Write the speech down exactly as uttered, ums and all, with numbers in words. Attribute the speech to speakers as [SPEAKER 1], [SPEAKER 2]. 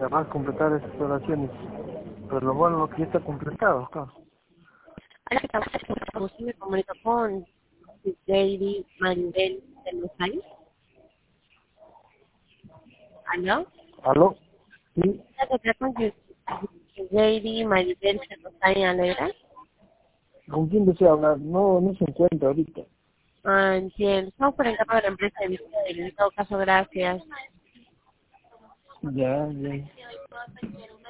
[SPEAKER 1] además completar esas oraciones. Pero lo bueno es que ya está completado, claro.
[SPEAKER 2] Hola, ¿qué tal? Me comunico con Lady Maribel de los Aires. ¿Aló?
[SPEAKER 1] ¿Aló? Sí,
[SPEAKER 2] ¿Qué tal con Lady Maribel de los Aires Alegra?
[SPEAKER 1] ¿con quién desea hablar? No, no se encuentra ahorita.
[SPEAKER 2] Ah, entiendo. Estamos por encargo de la empresa de visita. En todo caso, gracias.
[SPEAKER 1] Ya, ya.